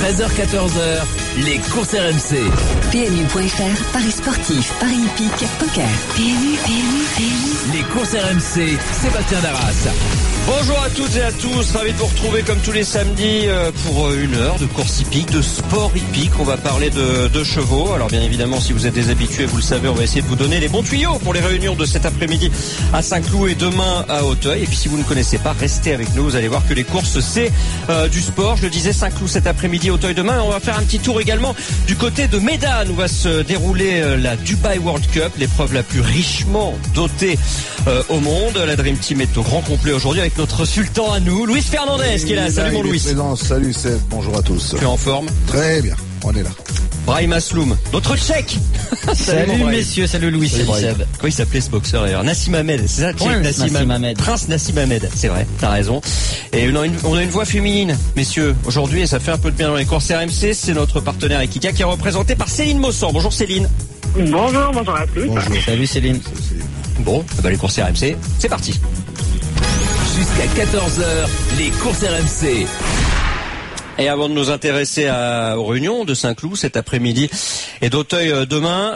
13h-14h, les courses RMC. PMU.fr, Paris sportif, Paris hippique, poker. PMU. Les courses RMC, Sébastien Darras. Bonjour à toutes et à tous, ravi de vous retrouver comme tous les samedis pour une heure de course hippique, de sport hippique. On va parler de chevaux. Alors bien évidemment, si vous êtes des habitués, vous le savez, on va essayer de vous donner les bons tuyaux pour les réunions de cet après-midi à Saint-Cloud et demain à Auteuil. Et puis si vous ne connaissez pas, restez avec nous, vous allez voir que les courses c'est du sport. Je le disais, Saint-Cloud cet après-midi, Auteuil demain. On va faire un petit tour également du côté de Médane où va se dérouler la Dubai World Cup, l'épreuve la plus richement dotée au monde. La Dream Team est au grand complet aujourd'hui avec notre sultan à nous, Luis Fernandez, qui est là. Salut mon Luis. Salut Seb, bonjour à tous. Tu es en forme? Très bien, on est là. Brahim Asloum, notre tchèque. Salut messieurs, salut Louis, salut Seb. Comment il s'appelait ce boxeur d'ailleurs? Nassim Hamed, c'est ça? Ouais, Nassim Hamed. Prince Nassim Hamed, c'est vrai, t'as raison. Et on a une voix féminine, messieurs, aujourd'hui, et ça fait un peu de bien dans les courses RMC. C'est notre partenaire Ekika qui est représenté par Céline Mossan. Bonjour Céline. Bonjour à tous. Bonjour. Salut Céline. Bon, les courses RMC, c'est parti. Jusqu'à 14h, les courses RMC. Et avant de nous intéresser aux réunions de Saint-Cloud cet après-midi et d'Auteuil demain,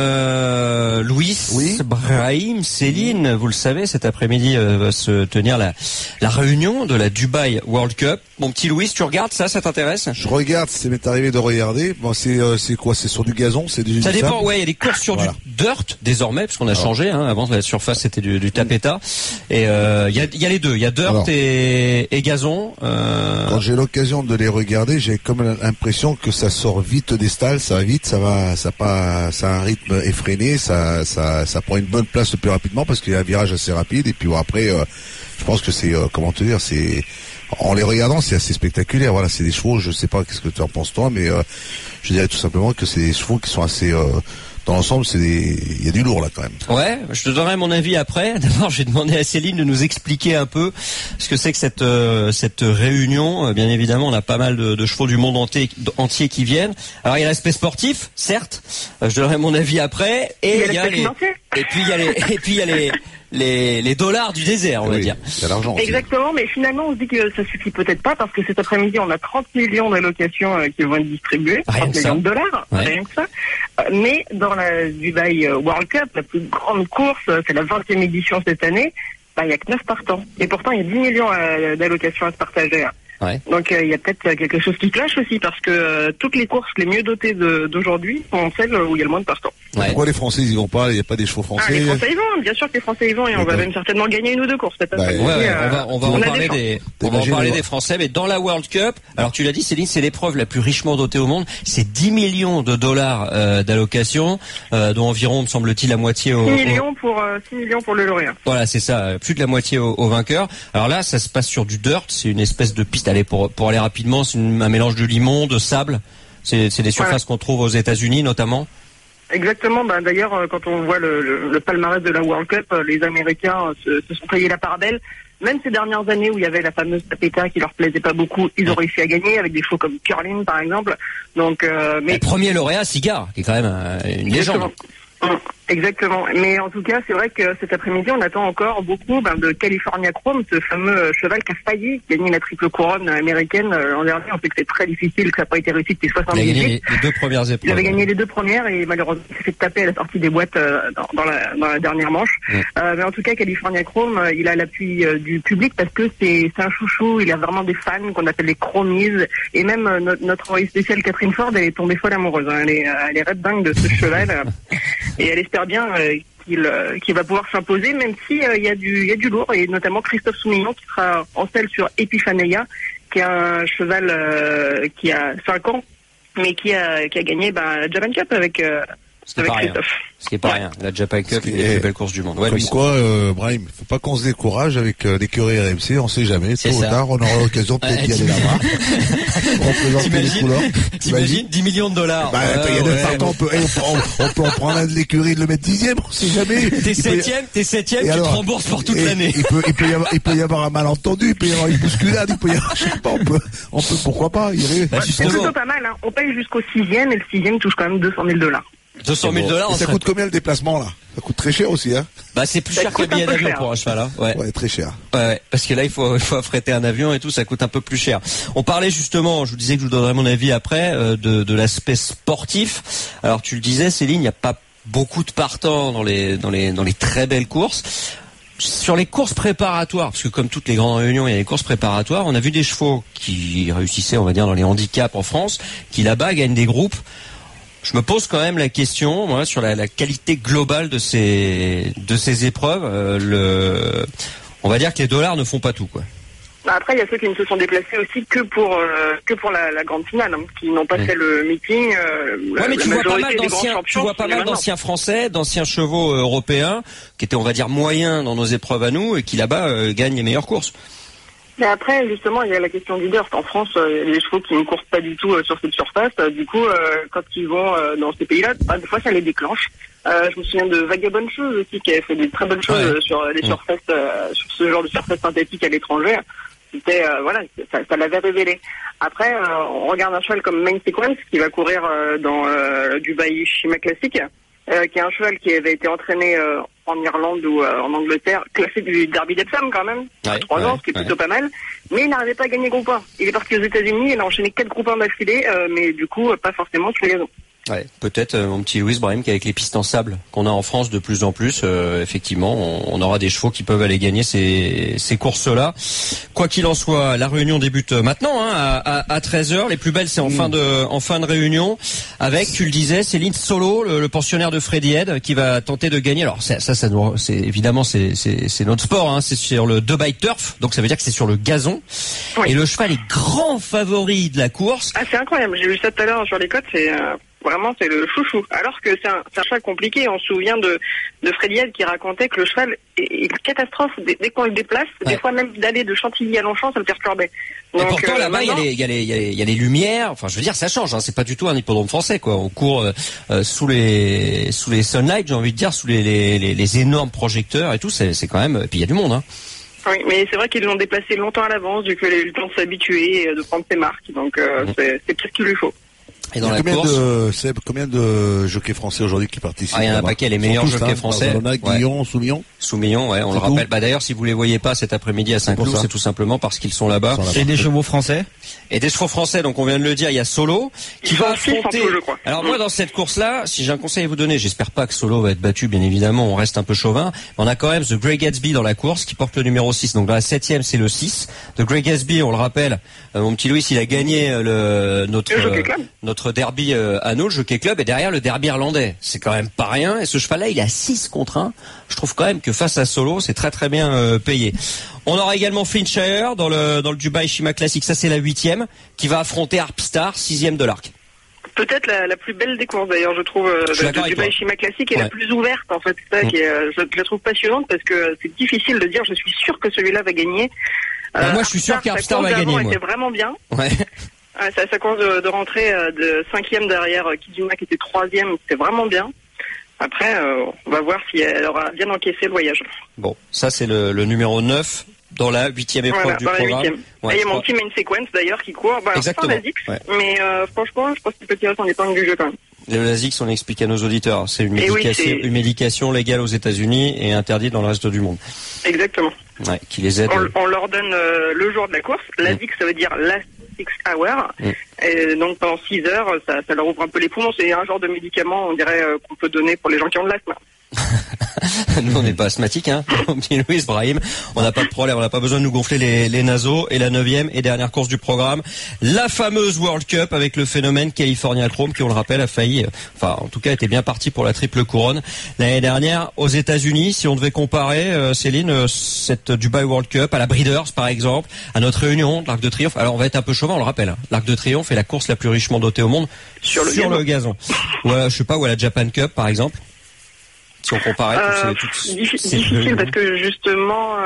Louis, oui. Brahim, Céline, vous le savez, cet après-midi va se tenir la réunion de la Dubai World Cup. Mon petit Louis, tu regardes ça t'intéresse? Je regarde, ça m'est arrivé de regarder. Bon, c'est quoi? C'est sur du gazon? C'est du Ça dépend, sable. ouais, il y a des courses sur du dirt désormais, parce qu'on a changé, hein. Avant la surface c'était du tapeta. Et il y a les deux, il y a dirt et gazon. Quand j'ai l'occasion de les regarder, j'ai comme l'impression que ça sort vite des stalles, ça va vite, ça a un rythme effréné, ça prend une bonne place le plus rapidement parce qu'il y a un virage assez rapide. Et puis bon, après, je pense que c'est en les regardant, c'est assez spectaculaire. Voilà, c'est des chevaux. Je sais pas qu'est-ce que tu en penses toi, mais je dirais tout simplement que c'est des chevaux qui sont assez dans l'ensemble, il y a du lourd là quand même. Ouais, je te donnerai mon avis après. D'abord, je vais demander à Céline de nous expliquer un peu ce que c'est que cette réunion. Bien évidemment, on a pas mal de chevaux du monde entier qui viennent. Alors, il y a l'aspect sportif, certes. Je donnerai mon avis après. Et il y a les dollars du désert, on va dire. Il y a l'argent. Exactement, mais finalement, on se dit que ça suffit peut-être pas parce que cet après-midi, on a 30 millions d'allocations qui vont être distribuées. 30 millions de dollars, rien que ça. Mais dans la Dubai World Cup, la plus grande course, c'est la 20e édition cette année, il y a que 9 partants. Et pourtant, il y a 10 millions d'allocations à se partager. Ouais. Donc il y a peut-être quelque chose qui cloche aussi parce que toutes les courses les mieux dotées d'aujourd'hui sont celles où il y a le moins de partants. Ouais. Pourquoi les Français ils vont pas? Il n'y a pas des chevaux français? Les Français y vont, bien sûr que les Français y vont et on va même certainement gagner une ou deux courses. On va en parler des Français, mais dans la World Cup, alors tu l'as dit Céline, c'est l'épreuve la plus richement dotée au monde, c'est 10 millions de dollars d'allocation, dont environ, me semble-t-il, la moitié 6 millions pour le lauréat. Voilà, c'est ça, plus de la moitié au vainqueur. Alors là, ça se passe sur du dirt, c'est une espèce de piste, allez, pour aller rapidement, c'est un mélange de limon, de sable, c'est des surfaces qu'on trouve aux États-Unis notamment. Exactement. D'ailleurs, quand on voit le palmarès de la World Cup, les Américains se sont payés la part belle. Même ces dernières années où il y avait la fameuse tapeta qui leur plaisait pas beaucoup, ils ont réussi à gagner avec des chevaux comme Curlin par exemple. Donc, mais le premier lauréat, Cigare, qui est quand même une légende. Exactement. Mais en tout cas, c'est vrai que cet après-midi, on attend encore beaucoup de California Chrome, ce fameux cheval qui a failli gagner la triple couronne américaine l'an dernier. On sait que c'est très difficile, que ça n'a pas été réussi depuis 78. Il a gagné les deux premières épreuves. Il avait gagné les deux premières et malheureusement, il s'est fait taper à la sortie des boîtes dans la dernière manche. Mais en tout cas, California Chrome, il a l'appui du public parce que c'est un chouchou. Il a vraiment des fans qu'on appelle les chromies. Et même notre envoyée spéciale Catherine Ford, elle est tombée folle amoureuse. Elle est red dingue de ce cheval. Et elle espère bien qu'il va pouvoir s'imposer, même si il y a du lourd, et notamment Christophe Soumillon qui sera en selle sur Epiphania, qui est un cheval qui a 5 ans, mais qui a gagné la Japan Cup avec Christophe. Ce qui est pas rien. La Japan Cup, une des plus belles courses du monde. Ouais, comme quoi, Brahim, faut pas qu'on se décourage avec l'écurie RMC, on sait jamais. Tôt ou tard, on aura l'occasion peut-être d'y aller là-bas. Représenter les couleurs. T'imagines 10 millions de dollars. Il y a 9 partants, on peut en prendre un de l'écurie et le mettre 10e, on sait jamais. T'es septième, tu te rembourses pour toute l'année. Il peut y avoir un malentendu, il peut y avoir une bousculade, il peut y avoir, je sais pas, on peut, pourquoi pas, y aller. C'est plutôt pas mal, hein. On paye jusqu'au 6e et le 6e touche quand même $200 000. 200 000 $. Et ça coûte combien le déplacement là? Ça coûte très cher aussi, hein? Bah c'est plus cher que le billet d'avion pour un cheval, hein. Ouais, très cher. Ouais, parce que là il faut affréter un avion et tout, ça coûte un peu plus cher. On parlait justement, je vous disais que je vous donnerais mon avis après de l'aspect sportif. Alors tu le disais, Céline, il n'y a pas beaucoup de partants dans les très belles courses. Sur les courses préparatoires, parce que comme toutes les grandes réunions, il y a les courses préparatoires, on a vu des chevaux qui réussissaient, on va dire, dans les handicaps en France, qui là-bas gagnent des groupes. Je me pose quand même la question, moi, sur la qualité globale de ces épreuves. On va dire que les dollars ne font pas tout, quoi. Après, il y a ceux qui ne se sont déplacés aussi que pour la grande finale, hein, qui n'ont pas fait le meeting. Ouais, mais tu vois pas mal d'anciens Français, d'anciens chevaux européens, qui étaient, on va dire, moyens dans nos épreuves à nous, et qui là-bas gagnent les meilleures courses. Mais après, justement, il y a la question du dirt. En France, il y a des chevaux qui ne courent pas du tout sur cette surface. Du coup, quand ils vont dans ces pays-là, des fois, ça les déclenche. Je me souviens de Vagabond Shoes aussi, qui avait fait des très bonnes choses sur les surfaces, sur ce genre de surface synthétique à l'étranger. C'était, ça l'avait révélé. Après, on regarde un cheval comme Main Sequence, qui va courir dans Dubai Shima Classic, qui est un cheval qui avait été entraîné en Irlande ou en Angleterre, classé du Derby d'Epsom quand même, 3 ans, ce qui est plutôt pas mal, mais il n'arrivait pas à gagner groupe 1. Il est parti aux États-Unis, il a enchaîné 4 groupes 1 d'affilée, mais du coup, pas forcément sur les gazons. Ouais, peut-être mon petit Louis Brahim, qu'avec les pistes en sable qu'on a en France de plus en plus, effectivement, on aura des chevaux qui peuvent aller gagner ces courses-là. Quoi qu'il en soit, la réunion débute maintenant, hein, à 13h. Les plus belles, c'est en fin de réunion, avec, tu le disais, Céline Solo, le pensionnaire de Freddy Head, qui va tenter de gagner. Alors c'est évidemment c'est notre sport, hein, c'est sur le 2x turf, donc ça veut dire que c'est sur le gazon. Oui. Et le cheval est grand favori de la course. Ah, c'est incroyable. J'ai vu ça tout à l'heure sur les cotes. Vraiment, c'est le chouchou. Alors que c'est un cheval compliqué. On se souvient de Freddy Head qui racontait que le cheval est une catastrophe dès qu'on le déplace. Ouais. Des fois, même d'aller de Chantilly à Longchamp, ça le perturbait. Donc, et pourtant, là-bas, il y a les lumières. Enfin, je veux dire, ça change, hein. C'est pas du tout un hippodrome français, quoi. On court, sous les sunlight, j'ai envie de dire, sous les énormes projecteurs et tout. C'est quand même, et puis il y a du monde, hein. Oui, mais c'est vrai qu'ils l'ont déplacé longtemps à l'avance, du coup, il a eu le temps de s'habituer et de prendre ses marques. Donc, c'est tout ce qu'il lui faut. Et dans la course, combien de jockeys français aujourd'hui qui participent? Il y en a un paquet, les meilleurs jockeys français. Guillon, Soumillon. Soumillon, ouais, on le rappelle. Bah d'ailleurs, si vous les voyez pas cet après-midi à Saint-Cloud, c'est tout simplement parce qu'ils sont là-bas. Et des chevaux français. Et des chevaux français, donc on vient de le dire, il y a Solo qui va affronter. Alors moi, dans cette course-là, si j'ai un conseil à vous donner, j'espère pas que Solo va être battu, bien évidemment, on reste un peu chauvin. Mais on a quand même The Grey Gatsby dans la course qui porte le numéro 6. Donc dans la 7e, c'est le 6. The Grey Gatsby, on le rappelle, mon petit Louis, il a gagné notre derby à nous, le Jockey Club, et derrière le derby irlandais. C'est quand même pas rien. Et ce cheval-là, il a 6 contre 1. Je trouve quand même que face à Solo, c'est très très bien payé. On aura également Flintshire dans le Dubai Shima Classic. Ça, c'est la 8e, qui va affronter Harpstar, 6e de l'arc. Peut-être la plus belle des courses, d'ailleurs, je trouve, de Dubai Shima Classic, et la plus ouverte, en fait. C'est ça qui est, je la trouve passionnante, parce que c'est difficile de dire, je suis sûr que celui-là va gagner. Moi, je suis sûr qu'Harpstar va gagner, moi. C'était vraiment bien. Ouais. Ça commence de rentrer de 5e derrière Kizuma qui était 3e, c'était vraiment bien. Après, on va voir si elle aura bien encaissé le voyage. Bon, ça c'est le numéro 9 dans la 8e épreuve du programme. Ouais, il y a mon petit Main Sequence d'ailleurs qui court. Exactement. Mais franchement, je pense qu'il peut tirer son épingle du jeu quand même. Le Lasix, on explique à nos auditeurs, c'est une médication légale aux États-Unis et interdite dans le reste du monde. Exactement. Ouais, qui les aide. On leur donne le jour de la course. Lasix, ça veut dire last 6 hours. Et donc pendant 6 heures, ça leur ouvre un peu les poumons. C'est un genre de médicament, on dirait, qu'on peut donner pour les gens qui ont de l'asthme. Nous, on n'est pas asthmatique, hein. Petit Louis Brahim. On n'a pas de problème. On n'a pas besoin de nous gonfler les naseaux. Et la 9e et dernière course du programme, la fameuse World Cup avec le phénomène California Chrome qui, on le rappelle, a failli, en tout cas, était bien parti pour la triple couronne l'année dernière aux États-Unis. Si on devait comparer, Céline, cette Dubai World Cup à la Breeders, par exemple, à notre réunion de l'Arc de Triomphe. Alors, on va être un peu chauvin, on le rappelle. Hein. L'Arc de Triomphe est la course la plus richement dotée au monde sur le gazon. Ou à, je sais pas, ou à la Japan Cup, par exemple. Si on comparait, difficile parce que justement,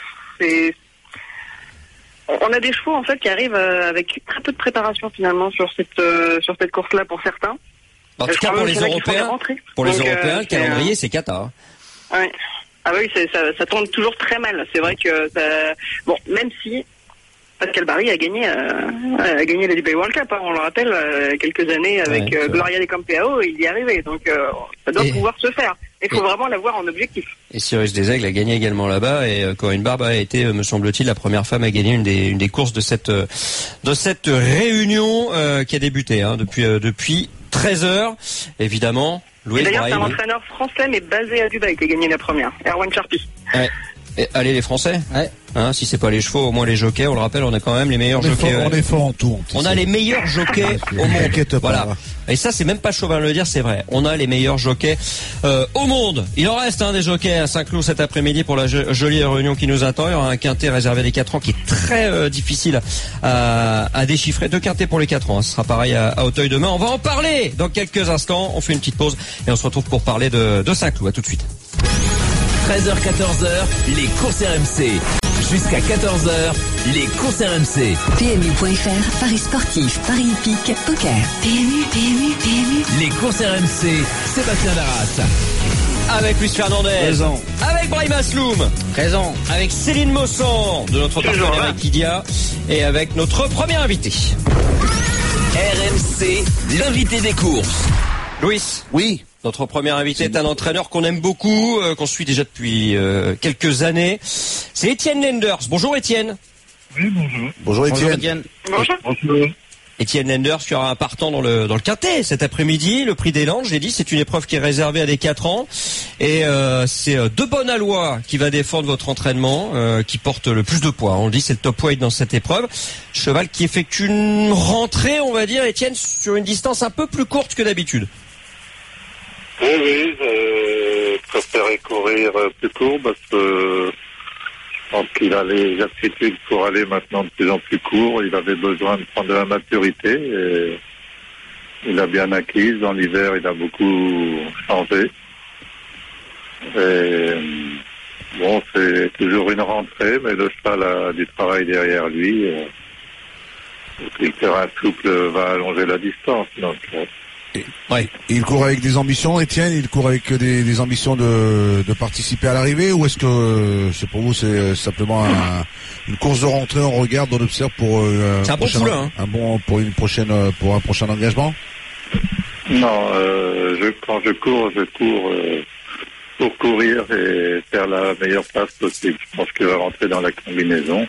on a des chevaux en fait qui arrivent avec très peu de préparation finalement sur cette course-là pour certains. En tout cas pour les Européens, le calendrier c'est cata. Hein. Ouais. Ah oui, ça tombe toujours très mal. C'est vrai que même si Pascal Barry a gagné la Dubai World Cup, hein, on le rappelle, quelques années avec Gloria de Campeao, il y est arrivé, donc ça doit pouvoir se faire. Il faut vraiment l'avoir en objectif. Et Cyrus Desaigles a gagné également là-bas, et Corinne Barbe a été, me semble-t-il, la première femme à gagner une des courses de cette réunion qui a débuté depuis 13 heures, évidemment. Louis D'ailleurs, Brahim. c'est un entraîneur français mais basé à Dubaï qui a gagné la première, Erwan Charpy. Ouais. Et allez les Français, si c'est pas les chevaux, au moins les jockeys, on le rappelle, on a quand même les meilleurs jockeys. On est fort en tout. On a les meilleurs jockeys au monde. Voilà. Et ça, c'est même pas chauvin de le dire, c'est vrai. On a les meilleurs jockeys au monde. Il en reste des jockeys à Saint-Cloud cet après-midi pour la jolie réunion qui nous attend. Il y aura un quintet réservé des 4 ans qui est très difficile à déchiffrer. 2 quintets pour les 4 ans. Ce sera pareil à Auteuil demain. On va en parler dans quelques instants. On fait une petite pause et on se retrouve pour parler de Saint-Cloud. À tout de suite. 13h-14h, les courses RMC. Jusqu'à 14h, les courses RMC. PMU.fr, Paris sportif, Paris hippique, poker. PMU. Les courses RMC, Sébastien Darras. Avec Luis Fernandez. Présent. Avec Brahim Asloum. Présent. Avec Céline Mossan, de notre partenaire Equidia. Et avec notre premier invité. RMC, l'invité des courses. Louis. Oui. Notre premier invité est un entraîneur qu'on aime beaucoup, qu'on suit déjà depuis quelques années. C'est Étienne Lenders. Bonjour Étienne. Oui, bonjour. Bonjour Étienne. Bonjour. Étienne Lenders qui aura un partant dans le quintet cet après-midi. Le prix des Landes, j'ai dit, c'est une épreuve qui est réservée à des 4 ans. Et c'est De Bonalois qui va défendre votre entraînement, qui porte le plus de poids. On le dit, c'est le top weight dans cette épreuve. Cheval qui effectue une rentrée, on va dire, Étienne, sur une distance un peu plus courte que d'habitude. Oui, je préférais courir plus court parce que je pense qu'il a les aptitudes pour aller maintenant de plus en plus court. Il avait besoin de prendre de la maturité et il a bien acquis. Dans l'hiver, il a beaucoup changé. Et bon, c'est toujours une rentrée, mais le cheval a du travail derrière lui. Et le terrain souple va allonger la distance. Donc, Ouais. Il court avec des ambitions, Étienne. Il court avec des ambitions de participer à l'arrivée, ou est-ce que c'est pour vous c'est simplement une course de rentrée, on regarde, on observe pour un bon poulain, pour un prochain engagement? Non, quand je cours pour courir et faire la meilleure place possible. Je pense qu'il va rentrer dans la combinaison.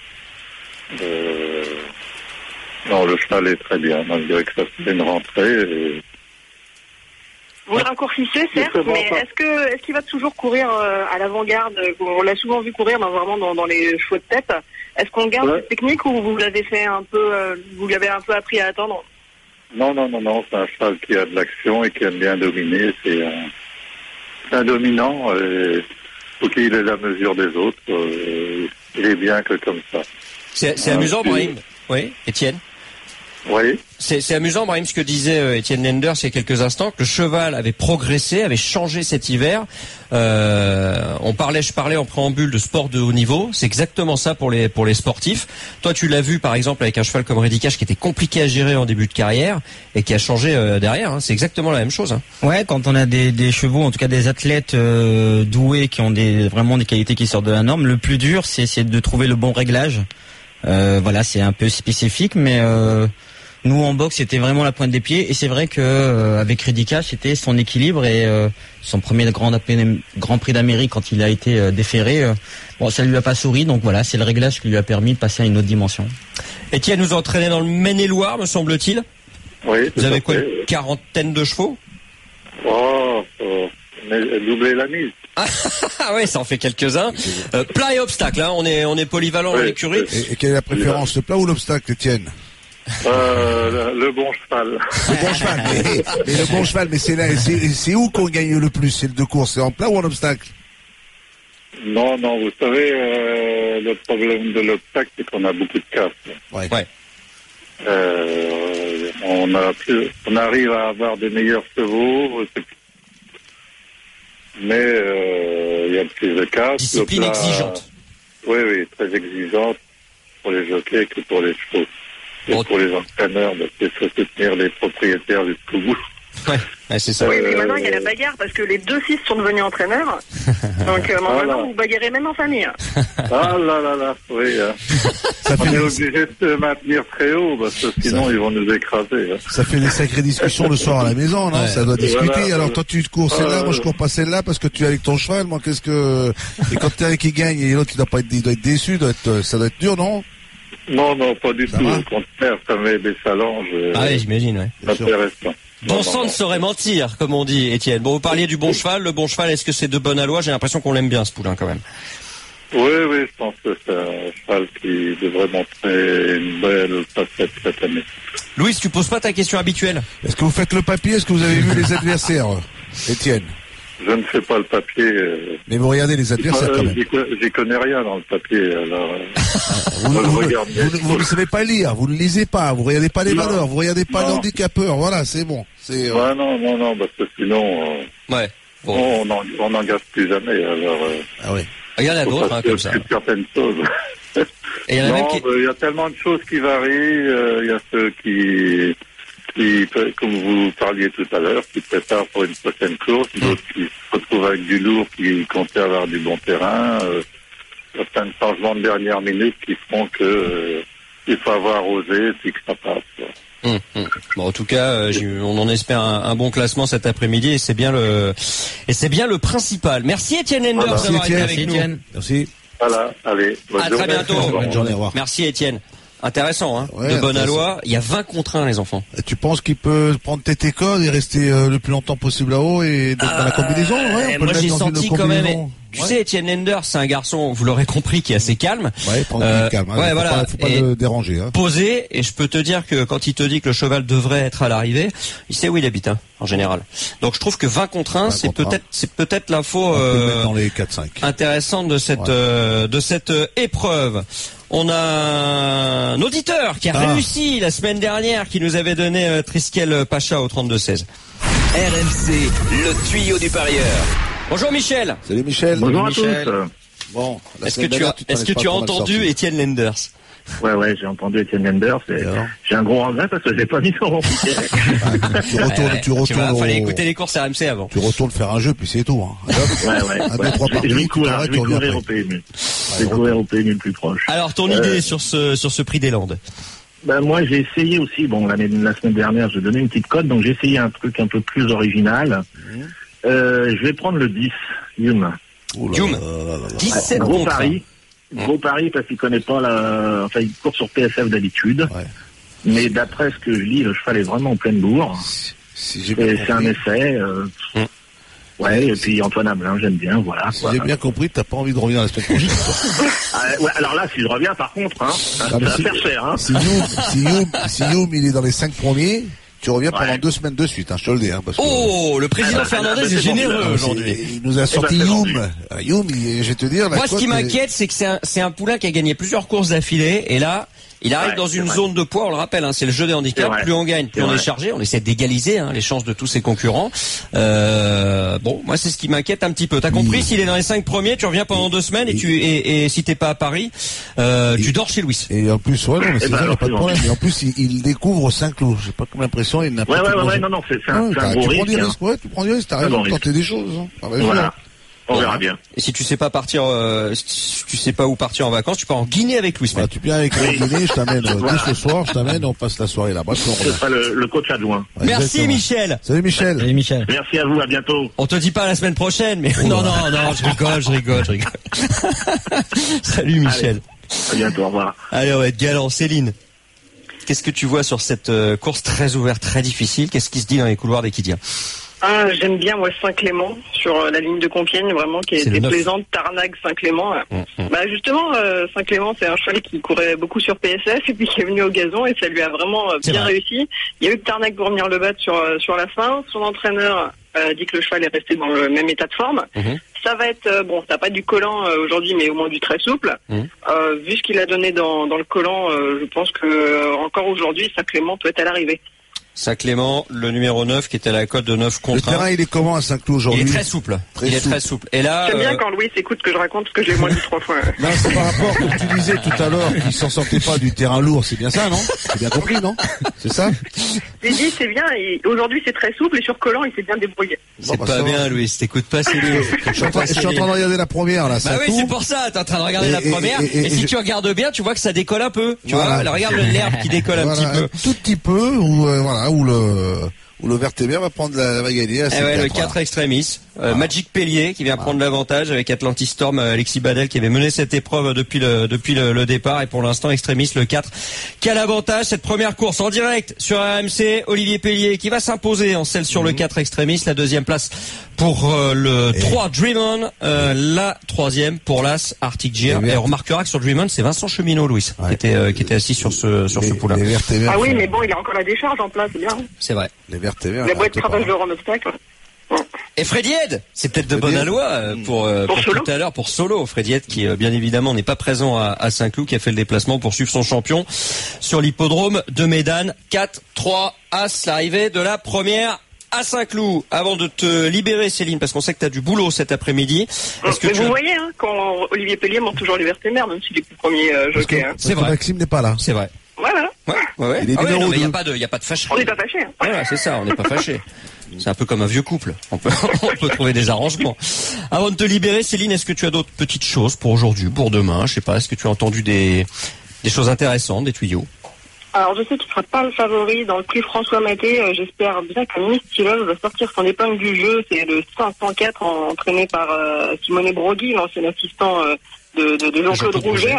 Non, le cheval est très bien, malgré que ça fait une rentrée. Et Vous le raccourcissez, certes, mais est-ce qu'il va toujours courir à l'avant-garde? On l'a souvent vu courir dans les chevaux de tête. Est-ce qu'on garde cette technique ou vous l'avez fait vous lui avez un peu appris à attendre? Non, c'est un cheval qui a de l'action et qui aime bien dominer. C'est un dominant. Faut qu'il ait la mesure des autres. Il est bien que comme ça. C'est amusant, Brahim. Oui, Étienne. Oui. C'est amusant, Brahim, ce que disait Étienne Lenders il y a quelques instants, que le cheval avait progressé, avait changé cet hiver. Je parlais en préambule de sport de haut niveau. C'est exactement ça pour les sportifs. Toi, tu l'as vu, par exemple, avec un cheval comme Rédicache qui était compliqué à gérer en début de carrière et qui a changé derrière. Hein. C'est exactement la même chose. Hein. Ouais, quand on a des chevaux, en tout cas des athlètes doués qui ont vraiment des qualités qui sortent de la norme, le plus dur, c'est de trouver le bon réglage. Voilà, c'est un peu spécifique, mais nous en boxe c'était vraiment la pointe des pieds, et c'est vrai que avec Rédicache c'était son équilibre et son premier grand prix d'Amérique quand il a été déféré. Bon, ça lui a pas souri, donc voilà, c'est le réglage qui lui a permis de passer à une autre dimension. Étienne nous a entraîné dans le Maine-et-Loire, me semble-t-il. Oui. Vous avez quoi, une quarantaine de chevaux? Doubler la mise. Ah ouais, ça en fait quelques-uns. Plat et obstacle, hein. On est polyvalent dans l'écurie. Et quelle est la préférence, le plat ou l'obstacle, Étienne? Le bon cheval. Le bon cheval, mais le bon cheval, mais c'est où qu'on gagne le plus? C'est le de course, c'est en plat ou en obstacle? Non, vous savez, le problème de l'obstacle, c'est qu'on a beaucoup de casse. Ouais. On arrive à avoir des meilleurs chevaux, mais il y a plus de casse. Discipline exigeante. Oui, très exigeante pour les jockeys que pour les chevaux. Et pour les entraîneurs, il faut soutenir les propriétaires jusqu'au bout. Ouais, c'est ça. Oui, mais maintenant il y a la bagarre parce que les deux fils sont devenus entraîneurs. Donc maintenant vous bagarrez même en famille. Ah là là là, oui. On est obligé de se maintenir très haut parce que sinon ils vont nous écraser. Ça fait des sacrées discussions le soir à la maison, non? Ça doit discuter. Voilà. Alors toi tu cours celle-là, moi je cours pas celle-là parce que tu es avec ton cheval. Moi qu'est-ce que... Et quand t'es un qui gagne et l'autre il doit être déçu, ça doit être dur, non? Non, pas du tout. Au contraire, ça met des phalanges. Ah oui, j'imagine, ouais. Intéressant. Bon sang ne saurait mentir, comme on dit, Étienne. Bon, vous parliez du bon cheval. Le bon cheval, est-ce que c'est de bonne aloi? J'ai l'impression qu'on l'aime bien, ce poulain, quand même. Oui, je pense que c'est un cheval qui devrait montrer une belle facette cette année. Louis, tu poses pas ta question habituelle? Est-ce que vous faites le papier? Est-ce que vous avez vu les adversaires, Étienne? Je ne fais pas le papier. Mais vous regardez les adversaires quand même. J'y connais rien dans le papier. Alors, vous ne savez pas lire, vous ne lisez pas, vous regardez pas les valeurs, vous regardez pas l'handicapeur. Voilà, c'est bon. Non, parce que sinon, ouais. Bon. on n'engage plus jamais. Alors, ah oui. Il y en a d'autres comme ça. Certaines choses. Et il y en a même il y a tellement de choses qui varient. Il y a ceux qui, comme vous parliez tout à l'heure, qui préparent pour une prochaine course, d'autres qui se retrouvent avec du lourd, qui conservent avoir du bon terrain, certains changements de dernière minute qui feront que il faut avoir osé puis que ça passe. Bon, en tout cas, on en espère un bon classement cet après-midi et c'est bien le principal. Merci Étienne Lenders d'avoir été avec nous. Merci. Voilà, allez. À très bientôt. Bonne journée, au revoir. Merci Étienne. Intéressant, hein. Ouais, de bonne aloi. Il y a 20 contre 1, les enfants. Et tu penses qu'il peut prendre tête et code et rester le plus longtemps possible là-haut et dans la combinaison? Ouais, moi j'ai senti quand même. Tu sais, Étienne Lenders, c'est un garçon, vous l'aurez compris, qui est assez calme. Ouais, tranquille, calme. Hein. Voilà. Faut pas le déranger. Hein. Posé, et je peux te dire que quand il te dit que le cheval devrait être à l'arrivée, il sait où il habite, hein, en général. Donc je trouve que 20 contre 1, c'est peut-être l'info dans les 4-5. intéressante de cette épreuve. On a un auditeur qui a réussi la semaine dernière, qui nous avait donné Triskel Pacha au 32-16. RMC, le tuyau du parieur. Bonjour Michel. Salut Michel. Bonjour Michel. à tous. Bon, est-ce que tu as entendu Étienne Lenders? Ouais, j'ai entendu Étienne Lenders. J'ai un gros regret parce que j'ai pas mis son remplissé. Tu retournes. Fallait écouter les courses RMC avant. Tu retournes faire un jeu puis c'est tout. Hein. Ouais. Je vais courir au PMU. Je vais courir au PMU le plus proche. Alors ton idée sur ce prix des Landes? Ben moi j'ai essayé aussi. Bon la semaine dernière j'ai donné une petite cote, donc j'ai essayé un truc un peu plus original. Je vais prendre le 10, Hume. 17 gros pari. Gros pari parce qu'il connaît pas enfin il court sur PSF d'habitude. Ouais. Mais d'après ce que je lis, le cheval est vraiment en pleine bourre. C'est un essai. Ouais, et puis Antoine Hamelin, j'aime bien, voilà. Si j'ai bien compris, t'as pas envie de revenir la semaine prochaine. Ouais, alors là, si je reviens, par contre, ça va faire cher, hein. Si Youm, il est dans les 5 premiers, tu reviens pendant 2 semaines de suite, hein, je te le dis. Hein, parce que... le président Fernandez est généreux aujourd'hui. Il nous a sorti Youm. Youm, je vais te dire... Moi, ce qui m'inquiète, c'est que c'est un poulain qui a gagné plusieurs courses d'affilée, et là... Il arrive dans une zone de poids, on le rappelle, hein, c'est le jeu des handicaps. Plus on gagne, plus on est chargé. On essaie d'égaliser les chances de tous ses concurrents. Bon, moi c'est ce qui m'inquiète un petit peu. T'as compris, s'il est dans les 5 premiers, tu reviens pendant 2 semaines et si t'es pas à Paris, tu dors chez Louis. Et en plus, ouais, non, mais c'est ça, y a pas de problème. Et en plus, il découvre Saint-Cloud. J'ai pas comme l'impression, il n'a pas. Ouais, non, c'est un gros risque. Tu prends du risque, t'as raison de tenter des choses. Voilà. On verra bien. Et si tu sais pas partir, si tu sais pas où partir en vacances, tu pars en Guinée avec Louis. Tu viens avec moi en Guinée, je t'amène dès ce soir, on passe la soirée là-bas. Ce sera le coach adjoint. Ouais, merci Michel. Salut Michel. Salut Michel. Merci à vous, à bientôt. On te dit pas la semaine prochaine, mais non, je rigole. Salut Michel. Allez, à bientôt, au revoir. Allez, on va être galant. Céline, qu'est-ce que tu vois sur cette course très ouverte, très difficile? Qu'est-ce qui se dit dans les couloirs d'Equidia? J'aime bien moi Saint-Clément sur la ligne de Compiègne, vraiment qui est plaisante, Tarnac, Saint-Clément. Bah justement, Saint-Clément c'est un cheval qui courait beaucoup sur PSF et puis qui est venu au gazon et ça lui a vraiment bien réussi. Il y a eu Tarnac pour venir le battre sur la fin. Son entraîneur dit que le cheval est resté dans le même état de forme. Ça va être ça va pas du collant aujourd'hui, mais au moins du très souple. Vu ce qu'il a donné dans le collant, je pense que encore aujourd'hui Saint-Clément peut être à l'arrivée. Saint-Clément, le numéro 9 qui était à la cote de 9 contre 1. Le terrain, il est comment à Saint-Cloud aujourd'hui? Il est très souple. Très souple. Et là, J'aime bien quand Louis écoute ce que je raconte parce que je l'ai moins dit 3 fois. Non, c'est par rapport que tu disais tout à l'heure qu'il s'en sortait pas du terrain lourd, c'est bien ça, non? C'est bien compris, non? C'est ça? J'ai dit c'est bien et aujourd'hui c'est très souple et sur collant il s'est bien débrouillé. c'est pas bien, Louis. T'écoutes pas Céline. Je suis en train de regarder la première, là. Bah oui, c'est pour ça. T'es en train de regarder la première. Et si tu regardes bien, tu vois que ça décolle un peu. Tu vois? Alors, regarde l'herbe qui décolle un petit peu. Un tout petit peu, où le vertébré va prendre va gagner. Le 4 extremis. Magic Pellier qui vient prendre l'avantage avec Atlantis Storm, Alexis Badel qui avait mené cette épreuve depuis le départ, et pour l'instant Extremis le 4 qui a l'avantage. Cette première course en direct sur RMC, Olivier Pellier qui va s'imposer en selle sur le 4 Extremis, la deuxième place pour le 3 Dream On, la troisième pour l'As Arctic Gear. Et on remarquera que sur Dream On c'est Vincent Cheminot, Louis, qui était assis sur ce poulain. Ah oui, mais bon, il a encore la décharge en place, c'est bien. C'est vrai. Les vertébrés. La boîte de travail de Rome Obstacle. Et Freddy Ed, c'est peut-être de bonne aloi pour tout à l'heure pour Solo. Freddy Ed qui bien évidemment n'est pas présent à Saint-Cloud, qui a fait le déplacement pour suivre son champion sur l'hippodrome de Médane. 4-3 As, l'arrivée de la première à Saint-Cloud. Avant de te libérer, Céline, parce qu'on sait que tu as du boulot cet après-midi. Vous voyez, quand Olivier Pellier monte toujours les Vertémères, même s'il est plus premier jockey. C'est vrai. Maxime n'est pas là. C'est vrai. Voilà. Ouais. Il est numéro 2. Il y a pas de fâcherie. On n'est pas fâchés. Voilà, c'est ça, on n'est pas fâchés. C'est un peu comme un vieux couple. On peut trouver des arrangements. Avant de te libérer, Céline, est-ce que tu as d'autres petites choses pour aujourd'hui, pour demain? Je sais pas, est-ce que tu as entendu des choses intéressantes, des tuyaux? Alors, je sais qu'il ne sera pas le favori dans le prix François Maté. J'espère bien que Misty Love va sortir son épingle du jeu. C'est le 504 entraîné par Simone Broghi, l'ancien assistant de Jean-Claude Rouget.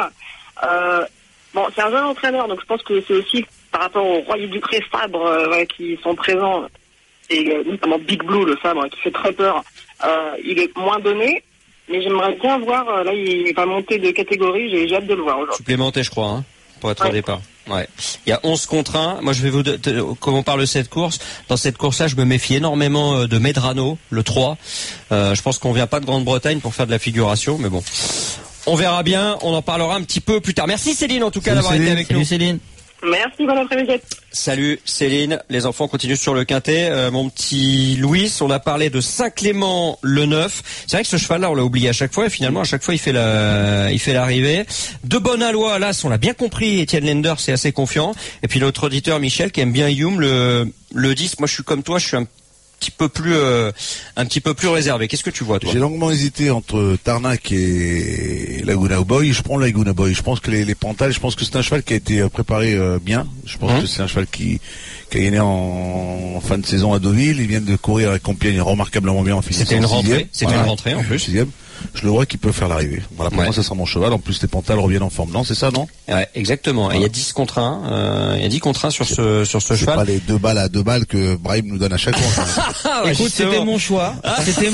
Bon, c'est un jeune entraîneur, donc je pense que c'est aussi par rapport au Royer Dupré Fabre qui sont présents, et notamment Big Blue, le Fabre, qui fait très peur. Il est moins donné, mais j'aimerais bien voir, là il va monter de catégorie, j'ai hâte de le voir aujourd'hui. Supplémenté, je crois, pour être au départ. Ouais. Il y a 11 contre 1. Moi, je vais comme on parle de cette course, dans cette course-là, je me méfie énormément de Medrano, le 3. Je pense qu'on vient pas de Grande-Bretagne pour faire de la figuration, mais bon. On verra bien, on en parlera un petit peu plus tard. Merci Céline en tout cas d'avoir été avec nous. Salut Céline. Merci, bon après-midi. Salut Céline, les enfants continuent sur le quintet. Mon petit Louis, on a parlé de Saint-Clément le 9. C'est vrai que ce cheval-là, on l'a oublié à chaque fois, et finalement à chaque fois il fait l'arrivée. De bonne aloi, là, on l'a bien compris, Étienne Lender, c'est assez confiant. Et puis l'autre auditeur Michel qui aime bien Hume, le 10. Moi je suis comme toi, je suis un petit peu plus réservé. Qu'est-ce que tu vois, toi? J'ai longuement hésité entre Tarnac et Laguna Boy. Je prends Laguna Boy. Je pense que les Pantales, je pense que c'est un cheval qui a été préparé bien. Je pense que c'est un cheval qui a gagné en fin de saison à Deauville. Il vient de courir à Compiègne remarquablement bien en finissant. C'était une rentrée en plus. Sixième. Je le vois qu'il peut faire l'arrivée. Voilà, pour moi, ça sera mon cheval. En plus, les Pantales reviennent en forme. Non, c'est ça, non? Ouais, exactement. Et il y a 10 contre 1. Il y a 10 contre 1 sur ce cheval. C'est pas les 2 balles à 2 balles que Brahim nous donne à chaque fois. Écoute, c'était mon choix. C'est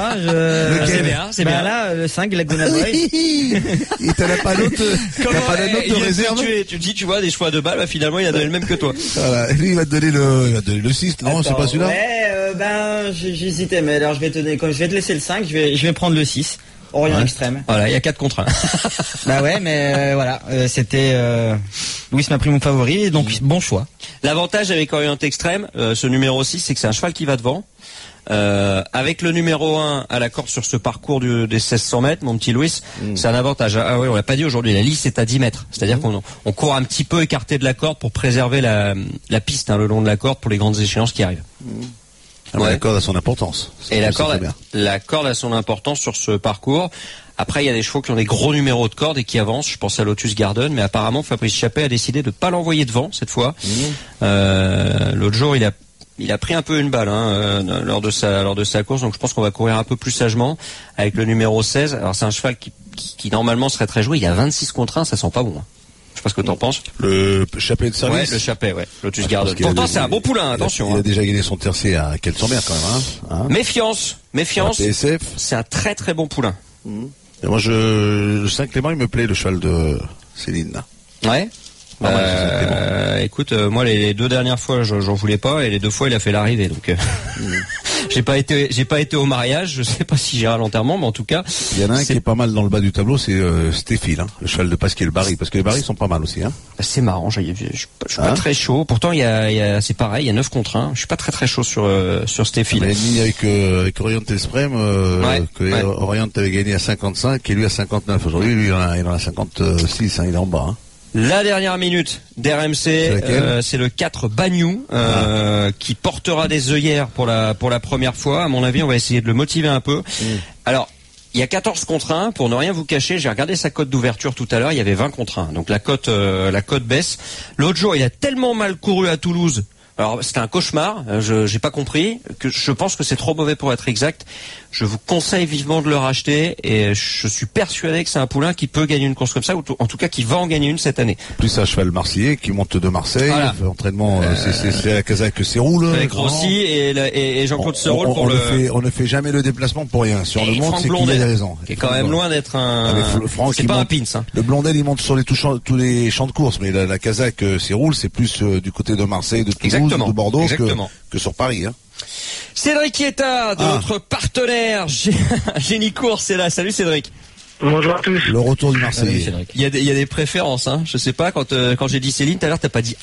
bien. Ben là, le 5, Laguna Boy. Il t'en a pas d'autre de réserve? Tu dis, tu vois, des choix de balles, bah, finalement, il a donné le même que toi. Voilà. Lui, il va te donner le 6. Non, c'est pas celui-là? Ouais, j'hésitais, mais alors je vais te laisser le 5, je vais prendre le 6. Orient Extrême. Voilà, il y a 4 contre 1. Bah ouais, mais voilà, c'était Louis m'a pris mon favori, donc bon choix. L'avantage avec Orient Extrême, ce numéro 6, c'est que c'est un cheval qui va devant. Avec le numéro 1 à la corde sur ce parcours des 1600 mètres, mon petit Louis, c'est un avantage. Ah oui, on l'a pas dit aujourd'hui, la lisse est à 10 mètres. C'est-à-dire qu'on court un petit peu écarté de la corde pour préserver la piste le long de la corde pour les grandes échéances qui arrivent. La corde a son importance. Et la corde a son importance sur ce parcours. Après, il y a des chevaux qui ont des gros numéros de corde et qui avancent. Je pense à Lotus Garden, mais apparemment Fabrice Chappet a décidé de pas l'envoyer devant cette fois. L'autre jour, il a pris un peu une balle lors de sa course, donc je pense qu'on va courir un peu plus sagement avec le numéro 16. Alors c'est un cheval qui normalement serait très joué. Il y a 26 contre 1, ça sent pas bon. Je sais pas ce que t'en penses. Le Chappet de service. Ouais, le Chappet, Lotus Garden. Pourtant, c'est un bon poulain, attention. Il a déjà gagné son tercé à Kelsenberg quand même. Méfiance. PSF. C'est un très très bon poulain. Et moi, le Saint-Clément, il me plaît, le cheval de Céline. Ouais. Écoute, moi les 2 dernières fois, j'en voulais pas, et les 2 fois, il a fait l'arrivée, donc. J'ai pas été au mariage, je sais pas si j'irai à l'enterrement, mais en tout cas. Il y en a un qui est pas mal dans le bas du tableau, c'est Stéphile, le cheval de Pasquier Barry, parce que les Barry sont pas mal aussi, hein. C'est marrant, je suis pas très chaud. Pourtant, c'est pareil, il y a 9 contre 1. Je suis pas très chaud sur Stéphile. Il a mis avec Orient Extrême, que Orient avait gagné à 55 et lui à 59. Aujourd'hui, lui, il en a 56, il est en bas, hein. La dernière minute d'RMC, c'est le 4 Bagnou qui portera des œillères pour la première fois. À mon avis, on va essayer de le motiver un peu. Alors, il y a 14 contre 1. Pour ne rien vous cacher, j'ai regardé sa cote d'ouverture tout à l'heure. Il y avait 20 contre 1. Donc la cote baisse. L'autre jour, il a tellement mal couru à Toulouse. Alors c'était un cauchemar, j'ai pas compris, que je pense que c'est trop mauvais pour être exact. Je vous conseille vivement de le racheter et je suis persuadé que c'est un poulain qui peut gagner une course comme ça, ou en tout cas qui va en gagner une cette année. Plus un cheval marseillais qui monte de Marseille, voilà. Entraînement, c'est la Casaque Séroul. Avec Rossi et Jean-Claude Séroul on ne fait jamais le déplacement pour rien. Sur le monde, c'est qu'il a des raisons. Qui est quand même loin d'être c'est pas un pins. Hein. Le Blondel, il monte sur tous les champs de course, mais la Casaque Séroul, c'est plus du côté de Marseille, de Toulouse, de Bordeaux que sur Paris, hein. Cédric Chietta, notre partenaire Génicourse est là. Salut Cédric. Bonjour à tous. Le retour du Marseillais. Il y a des préférences, hein. Je sais pas, quand j'ai dit Céline tout à l'heure, t'as pas dit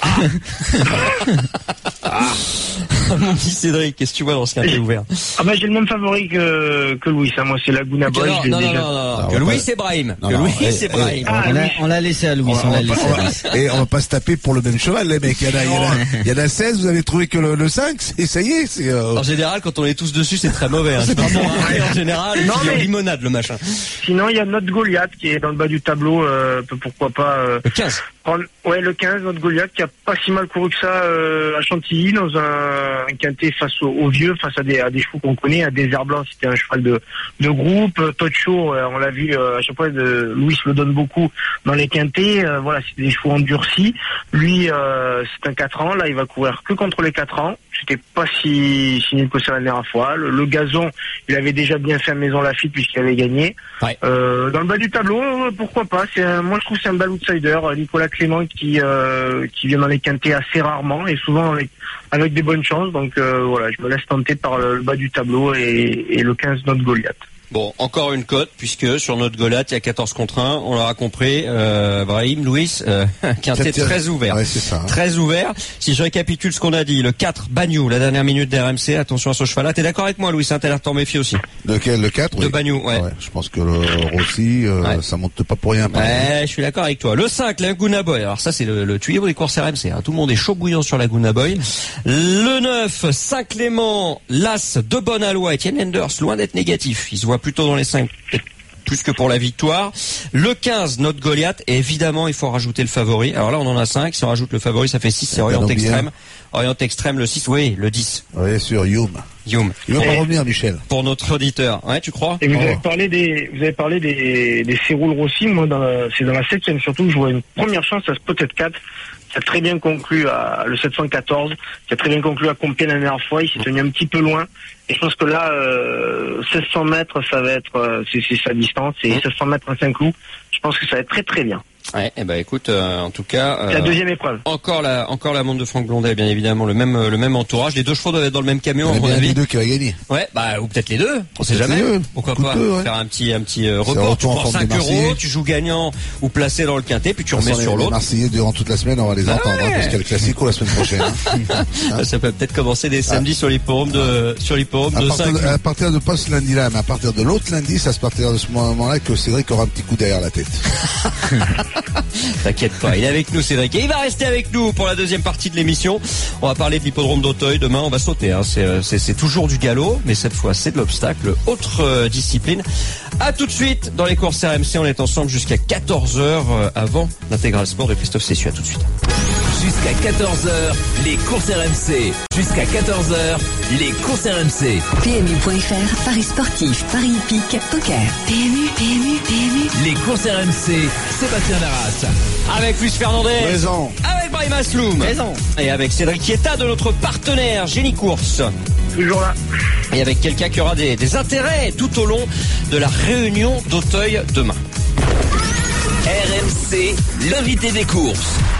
Mon petit Cédric, qu'est-ce que tu vois dans ce quintet ouvert? J'ai le même favori que Louis, hein. Moi c'est Laguna Boy. Non. Que Louis c'est Brahim. C'est Brahim. On l'a laissé à Louis. Et on va pas se taper pour le même cheval, les mecs. Il y en a 16, vous avez trouvé que le 5, ça y est, En général, quand on est tous dessus, c'est très mauvais, hein. C'est pas bon, hein. En général, c'est en limonade, le machin. Sinon, il y a notre Goliath qui est dans le bas du tableau, pourquoi pas, le 15. Le 15, notre Goliath, qui a pas si mal couru que ça, à Chantilly, dans un quintet face aux vieux, face à des chevaux qu'on connaît, à Désert Blanc, c'était un cheval de groupe, Tocho, on l'a vu, à chaque fois, Louis le donne beaucoup dans les quintets, c'était des chevaux endurcis. Lui, c'est un 4 ans, là, il va courir que contre les 4 ans. C'était pas si nul que ça la dernière fois. Le gazon, il avait déjà bien fait à Maison Lafitte puisqu'il avait gagné. Ouais. Dans le bas du tableau, pourquoi pas. Moi je trouve que c'est un bel outsider. Nicolas Clément qui vient dans les quintets assez rarement et souvent avec des bonnes chances. Donc je me laisse tenter par le bas du tableau et le 15 notre Goliath. Bon, encore une cote, puisque sur notre Goliath, il y a 14 contre 1, on l'aura compris, Brahim, Louis, quintet très ouvert. Ouais, c'est ça. Très ouvert. Si je récapitule ce qu'on a dit, le 4, Bagnou, la dernière minute d'RMC, attention à ce cheval-là. T'es d'accord avec moi, Louis, hein, t'as l'air de t'en méfier aussi. Lequel, le 4? De Bagnou, ouais. Je pense que le Rossi, ça monte pas pour rien. Ouais, je suis d'accord avec toi. Le 5, Laguna Boy. Alors ça, c'est le tuyau des courses RMC, hein. Tout le monde est chaud bouillant sur Laguna Boy. Le 9, Saint-Clément, l'As de Bonalois, Etienne Lenders, loin d'être négatif. Il se voit plutôt dans les 5, peut-être plus que pour la victoire. Le 15, notre Goliath, et évidemment, il faut rajouter le favori. Alors là, on en a 5. Si on rajoute le favori, ça fait 6. C'est Orient Extrême. Orient Extrême, le 6, oui, le 10. Oui, sûr, Youm. Il va pas revenir, Michel. Pour notre auditeur. Ouais, tu crois? Et vous avez parlé des Séroul Rossi. Moi, c'est dans la 7e surtout, je vois une première chance à Spotted 4. Qui a très bien conclu à le 714, qui a très bien conclu à Compiègne la dernière fois. Il s'est tenu un petit peu loin. Et je pense que là, 1600 mètres, ça va être, c'est sa distance. Et 1600 mètres à Saint-Cloud, je pense que ça va être très très bien. Ouais, écoute, en tout cas, la deuxième épreuve. Encore la montre de Franck Blondet, bien évidemment, le même entourage. Les deux chevaux doivent être dans le même camion, à mon avis. Les deux qui va gagner. Ouais, ou peut-être les deux. On sait jamais. Pourquoi pas faire un petit report. Tu prends 5 €, tu joues gagnant ou placé dans le quintet, puis tu remets sur l'autre. Les Marseillais durant toute la semaine, on va les entendre, parce qu'il y a le Classico la semaine prochaine. Ça peut peut-être commencer dès samedi sur l'hippodrome de 5. À partir de pas ce lundi-là, mais à partir de l'autre lundi, ça se partira de ce moment-là que Cédric aura un petit coup derrière la tête. T'inquiète pas, il est avec nous Cédric et il va rester avec nous pour la deuxième partie de l'émission. On va parler de l'hippodrome d'Auteuil. Demain on va sauter, hein. C'est toujours du galop, mais cette fois c'est de l'obstacle, autre discipline. À tout de suite dans les courses RMC. On est ensemble jusqu'à 14h avant l'intégral sport de Christophe Cessu. À tout de suite. Jusqu'à 14h, les courses RMC. Jusqu'à 14h, les courses RMC. PMU.fr, paris sportif, paris hippique, poker. PMU. Les courses RMC, Sébastien Darras. Avec Luis Fernandez. Présent. Avec Brahim Asloum. Présent. Et avec Cédric Chietta de notre partenaire Génicourse. Toujours là. Et avec quelqu'un qui aura des intérêts tout au long de la réunion d'Auteuil demain. RMC, l'invité des courses.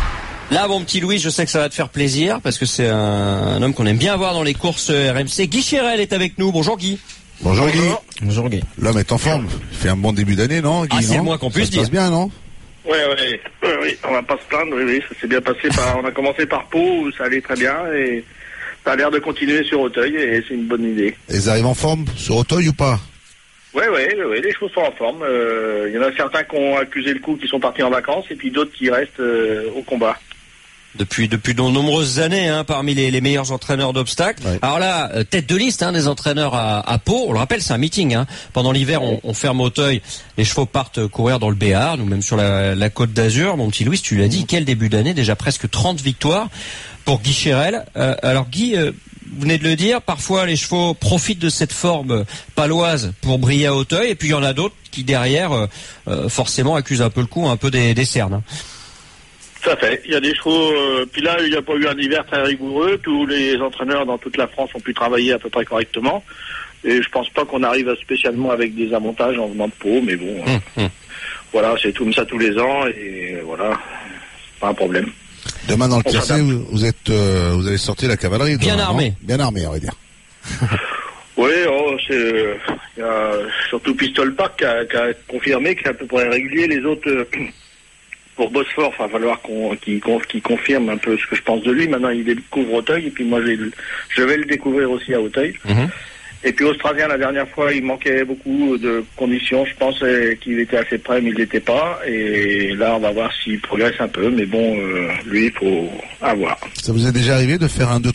Là, mon petit Louis, je sais que ça va te faire plaisir parce que c'est un homme qu'on aime bien voir dans les courses RMC. Guy Chérel est avec nous. Bonjour Guy. Bonjour Guy. Bonjour Guy. L'homme est en forme. Il fait un bon début d'année, non Guy? C'est le moins qu'on puisse dire. Ça se passe bien, non? Oui, on va pas se plaindre, oui, ça s'est bien passé. On a commencé par Pau, où ça allait très bien, et ça a l'air de continuer sur Auteuil, et c'est une bonne idée. Et ils arrivent en forme sur Auteuil ou pas? Oui, les chevaux sont en forme. Il y en a certains qui ont accusé le coup, qui sont partis en vacances, et puis d'autres qui restent au combat. Depuis de nombreuses années, parmi les meilleurs entraîneurs d'obstacles. Ouais. Alors là, tête de liste des entraîneurs à Pau. On le rappelle, c'est un meeting. Pendant l'hiver, on ferme Auteuil. Les chevaux partent courir dans le Béarn ou même sur la Côte d'Azur. Mon petit Louis, tu l'as dit, quel début d'année, déjà presque 30 victoires pour Guy Chérel. Alors Guy, vous venez de le dire, parfois les chevaux profitent de cette forme paloise pour briller à Auteuil, et puis il y en a d'autres qui derrière, forcément, accusent un peu le coup, un peu des cernes. Tout à fait. Il y a des chevaux. Puis là, il n'y a pas eu un hiver très rigoureux. Tous les entraîneurs dans toute la France ont pu travailler à peu près correctement. Et je pense pas qu'on arrive spécialement avec des avantages en venant de Pau, mais bon, voilà, c'est tout comme ça tous les ans, et voilà, c'est pas un problème. Demain dans le classé, vous allez sortir la cavalerie. Bien armé. Bien armé, on va dire. Oui, il y a surtout Pistol Park qui a confirmé qu'il est à peu près régulier. Les autres. Pour Bosphore, il va falloir qu'il confirme un peu ce que je pense de lui. Maintenant, il découvre Auteuil, et puis moi, je vais le découvrir aussi à Auteuil. Et puis Australien, la dernière fois, il manquait beaucoup de conditions. Je pensais qu'il était assez près, mais il l'était pas. Et là, on va voir s'il progresse un peu. Mais bon, lui, il faut avoir. Ça vous est déjà arrivé de faire un 2-3 ?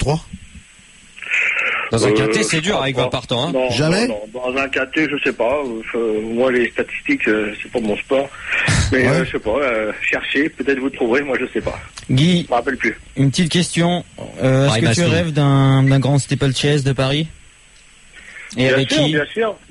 Dans un quintet, c'est dur avec 20 partants. Non, jamais. Non. Dans un quintet, je sais pas. Moi, les statistiques, c'est pas mon sport. Mais je sais pas. Cherchez, peut-être vous trouverez. Moi, je sais pas. Guy, je me rappelle plus. Une petite question. Est-ce que tu rêves d'un grand steeplechase de Paris? Et bien avec sûr, qui?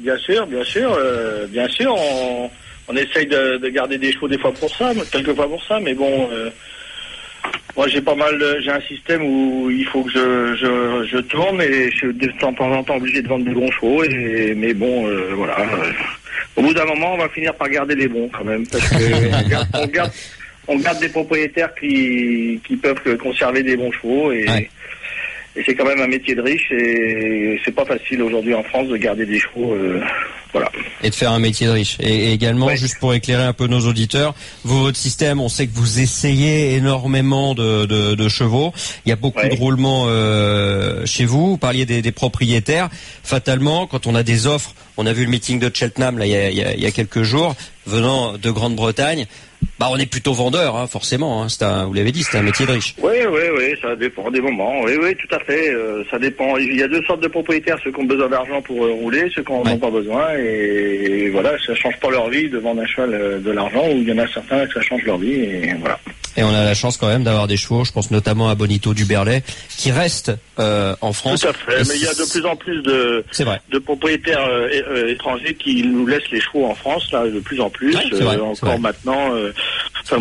Bien sûr. On essaye de garder des chevaux quelques fois pour ça, mais bon. Moi, j'ai un système où il faut que je tourne, et je suis de temps en temps obligé de vendre des bons chevaux, mais bon, voilà. Au bout d'un moment, on va finir par garder les bons quand même, parce que on garde des propriétaires qui peuvent conserver des bons chevaux, et c'est quand même un métier de riche, et c'est pas facile aujourd'hui en France de garder des chevaux, voilà. Et de faire un métier de riche. Et également, juste pour éclairer un peu nos auditeurs, votre système, on sait que vous essayez énormément de chevaux. Il y a beaucoup de roulements chez vous. Vous parliez des propriétaires. Fatalement, quand on a des offres, on a vu le meeting de Cheltenham là, il y a quelques jours, venant de Grande-Bretagne. On est plutôt vendeur, forcément. Vous l'avez dit, c'est un métier de riche. Oui, ça dépend des moments. Oui, tout à fait. Ça dépend. Il y a deux sortes de propriétaires, ceux qui ont besoin d'argent pour rouler, ceux qui n'en ont pas besoin. Et voilà, ça change pas leur vie de vendre un cheval de l'argent, ou il y en a certains que ça change leur vie, et voilà. Et on a la chance quand même d'avoir des chevaux, je pense notamment à Bonito du Berlay, qui restent en France. Tout à fait, mais il y a de plus en plus de propriétaires étrangers qui nous laissent les chevaux en France, là, de plus en plus. Encore maintenant, ça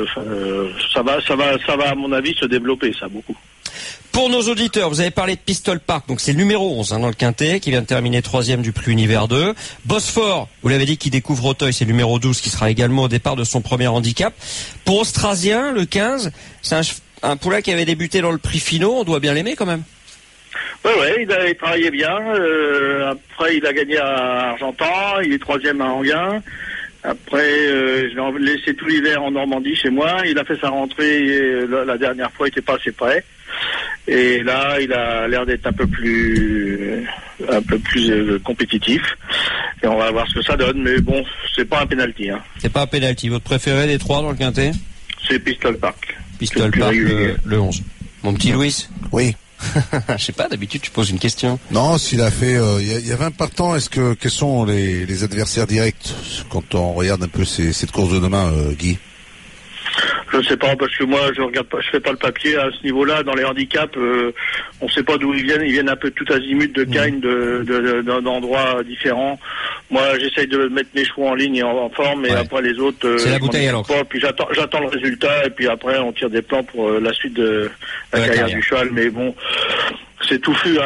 va à mon avis se développer, ça, beaucoup. Pour nos auditeurs, vous avez parlé de Pistol Park, donc c'est le numéro 11 dans le quintet, qui vient de terminer 3e du Prix Univers 2. Bosphore, vous l'avez dit, qui découvre Auteuil, c'est le numéro 12, qui sera également au départ de son premier handicap. Pour Austrasien, le 15, c'est un poulain qui avait débuté dans le Prix Finot, on doit bien l'aimer quand même. Oui, il travaillait bien. Après, il a gagné à Argentan, il est 3e à Anguin. Après, je l'ai laissé tout l'hiver en Normandie chez moi. Il a fait sa rentrée, la dernière fois, il était pas assez près. Et là, il a l'air d'être un peu plus compétitif. Et on va voir ce que ça donne. Mais bon, c'est pas un penalty. C'est pas un penalty. Votre préféré des 3 dans le quintet? C'est Pistol Park. Pistol Park, le 11. Mon petit Louis? Oui. Je sais pas, d'habitude tu poses une question. Non, s'il a fait, il y a 20 partants, quels sont les adversaires directs quand on regarde un peu cette course de demain, Guy? Je sais pas, parce que moi je regarde pas, je fais pas le papier à ce niveau-là. Dans les handicaps, on sait pas d'où ils viennent à peu tout azimut de Cagnes, d'endroits différents. Moi j'essaye de mettre mes chevaux en ligne et en forme, et après les autres, c'est la bouteille alors. Puis j'attends le résultat, et puis après on tire des plans pour la suite de la carrière du cheval. Mais bon, c'est touffu,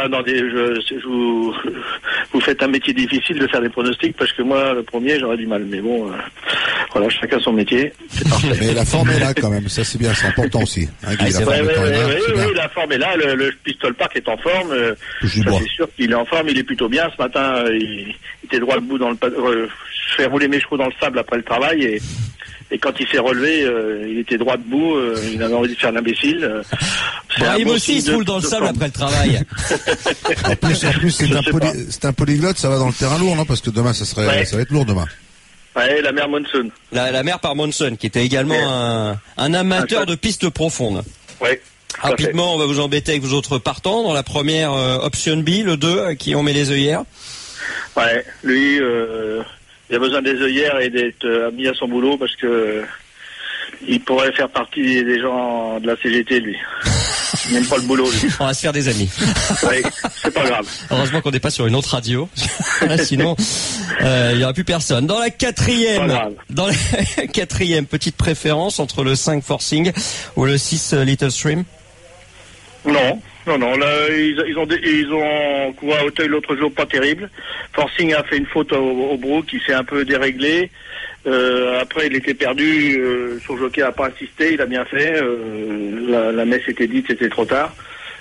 vous faites un métier difficile de faire des pronostics, parce que moi le premier j'aurais du mal, mais bon, Voilà, chacun son métier. C'est parfait. Mais la forme est là quand même, ça c'est bien, c'est important aussi. Hein, Guy, oui, la forme est là, le Pistol Park est en forme. C'est sûr qu'il est en forme, il est plutôt bien. Ce matin, il était droit debout dans je fais rouler mes chevaux dans le sable après le travail et quand il s'est relevé, il était droit debout, il avait envie de faire l'imbécile. Il aussi il se roule dans le sable après le travail. En plus c'est un polyglotte, ça va dans le terrain lourd, non? Parce que demain, ça va être lourd demain. Ouais, la mère Monson. La mère par Monson, qui était également un amateur de pistes profondes. Ouais. Rapidement, on va vous embêter avec vos autres partants. Dans la première option B, le 2, à qui on met les œillères. Ouais, lui, il a besoin des œillères et d'être mis à son boulot parce que il pourrait faire partie des gens de la CGT, lui. Il n'aime pas le boulot, lui. On va se faire des amis. Oui, c'est pas grave. Heureusement qu'on n'est pas sur une autre radio. Sinon, il n'y aura plus personne. Dans la quatrième, petite préférence entre le 5 Forcing ou le 6 Little Stream? Non. Là, ils ont couru à Auteuil l'autre jour, pas terrible. Forcing a fait une faute au Brook, il s'est un peu déréglé. Après, il était perdu. Son jockey a pas insisté, il a bien fait. La messe était dite, c'était trop tard.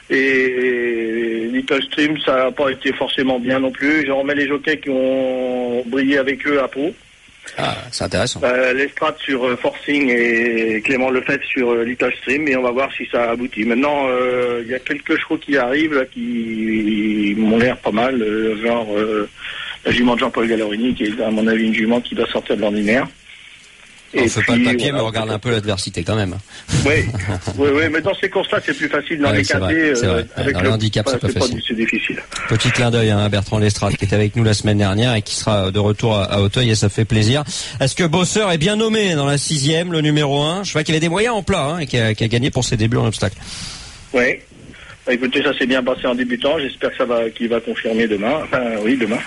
Et Little Stream, ça n'a pas été forcément bien non plus. Je remets les jockeys qui ont brillé avec eux à Pau. Ah, c'est intéressant. Lestrade sur Forcing et Clément Lefebvre sur Little Stream, et on va voir si ça aboutit. Maintenant, il y a quelques chevaux qui arrivent là, qui m'ont l'air pas mal, genre la jument de Jean-Paul Gallorini, qui est à mon avis une jument qui doit sortir de l'ordinaire. On ne fait pas le papier, mais on regarde un peu l'adversité quand même. Oui, mais dans ces courses-là, c'est plus facile. Dans les quintés, avec dans le handicap, c'est pas facile. C'est difficile. Petit clin d'œil à Bertrand Lestrade qui était avec nous la semaine dernière et qui sera de retour à Auteuil, et ça fait plaisir. Est-ce que Bosseur est bien nommé dans la 6e, le numéro 1? Je vois qu'il avait des moyens en plat et qui a gagné pour ses débuts en obstacle. Oui. Écoutez, ça s'est bien passé en débutant. J'espère que qu'il va confirmer demain. Enfin, oui, demain.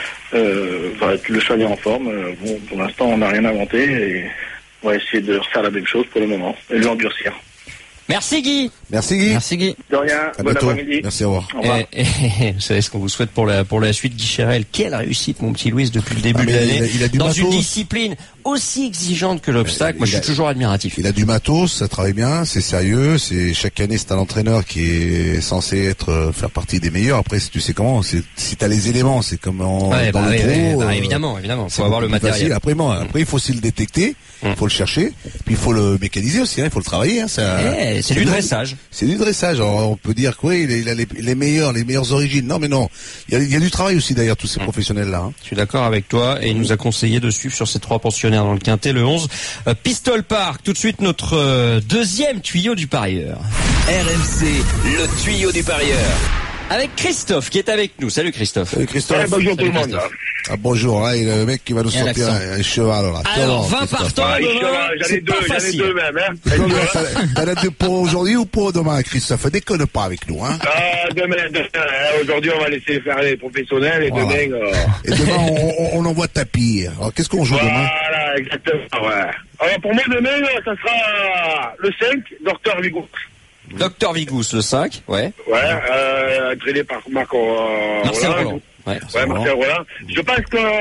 Le cheval est en forme. Pour l'instant, on n'a rien inventé et on va essayer de refaire la même chose pour le moment et l'endurcir. Merci Guy. Merci Guy. De rien. Bon après-midi. Merci, au revoir. Au revoir. Vous savez ce qu'on vous souhaite pour la suite, Guy Chérel. Quelle réussite, mon petit Louis, depuis le début de l'année. Il a du dans matos. Une discipline aussi exigeante que l'obstacle. Moi, je suis toujours admiratif. Il a du matos, ça travaille bien, c'est sérieux. Chaque année, c'est un entraîneur qui est censé faire partie des meilleurs. Après, tu sais comment, si t'as les éléments, c'est comme dans le pro. Évidemment. Faut avoir le matériel. Après, il faut aussi le détecter. Il faut le chercher. Puis il faut le mécaniser aussi. Il faut le travailler. C'est du dressage. C'est du dressage. Alors, on peut dire que oui, il a les meilleures origines. Non, mais non. Il y a du travail aussi derrière tous ces professionnels-là. Je suis d'accord avec toi, et il nous a conseillé de suivre sur ces 3 pensionnaires dans le quintet, le 11 Pistol Park. Tout de suite, notre deuxième tuyau du parieur. RMC, le tuyau du parieur. Avec Christophe qui est avec nous. Salut Christophe. Salut Christophe. Bonjour tout le monde. Bonjour, là, le mec qui va nous sortir un cheval. Là. Alors, 20 partants demain, c'est pas facile. J'en ai deux même. T'en as deux pour aujourd'hui ou pour demain, Christophe? Déconne pas avec nous, hein. Demain. Aujourd'hui, on va laisser faire les professionnels et voilà. Demain, on envoie tapis. Alors, qu'est-ce qu'on joue demain? Voilà, exactement, ouais. Alors, pour moi, demain, ça sera le 5, Dr Vigous. Docteur Vigous, le 5, ouais. Ouais, entraîné par Marcel Roland. Marcel Roland. Je pense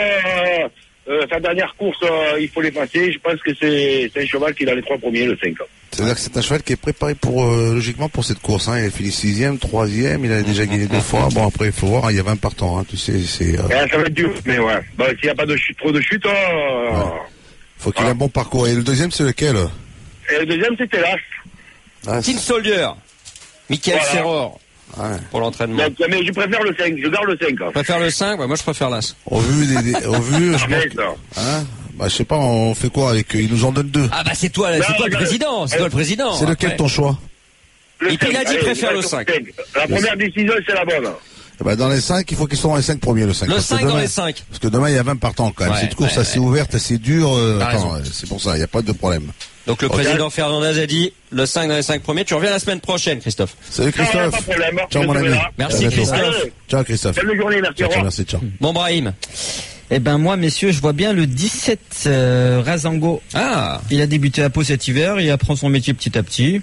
que sa dernière course, il faut l'effacer. Je pense que c'est un cheval qui est dans les 3 premiers, le 5. C'est-à-dire que c'est un cheval qui est préparé logiquement pour cette course. Il a fini 6e, 3e, il a déjà gagné 2 fois. Bon, après, il faut voir, il y a 20 partants. Tu sais, ça va être dur, mais ouais. Bon, s'il n'y a pas trop de chute, faut qu'il ait un bon parcours. Et le deuxième, c'est lequel? Et le deuxième, c'était l'As. Team Soldier, Michael Serror, pour l'entraînement. Mais je préfère le 5, je garde le 5. Tu préfères le 5? Moi je préfère l'As. Au vu, je sais pas, on fait quoi avec eux? Ils nous en donnent 2. Ah bah c'est toi le président, c'est toi le président. C'est lequel ton choix? Il a dit qu'il préfère le 5. La première décision, c'est la bonne. Dans les 5, il faut qu'ils soient dans les 5 premiers, le 5. Le 5 dans les 5. Parce que demain, il y a 20 partants quand même. C'est une course assez ouverte, assez dure. C'est pour ça, il n'y a pas de problème. Donc le président Fernandez a dit le 5 dans les 5 premiers. Tu reviens la semaine prochaine, Christophe. Salut Christophe. Pas de problème. Ciao mon ami. Merci Christophe. Ciao Christophe. Belle journée, merci. Merci, ciao. Bon Brahim. Eh ben moi, messieurs, je vois bien le 17 Razango. Ah. Il a débuté à Pau cet hiver, il apprend son métier petit à petit.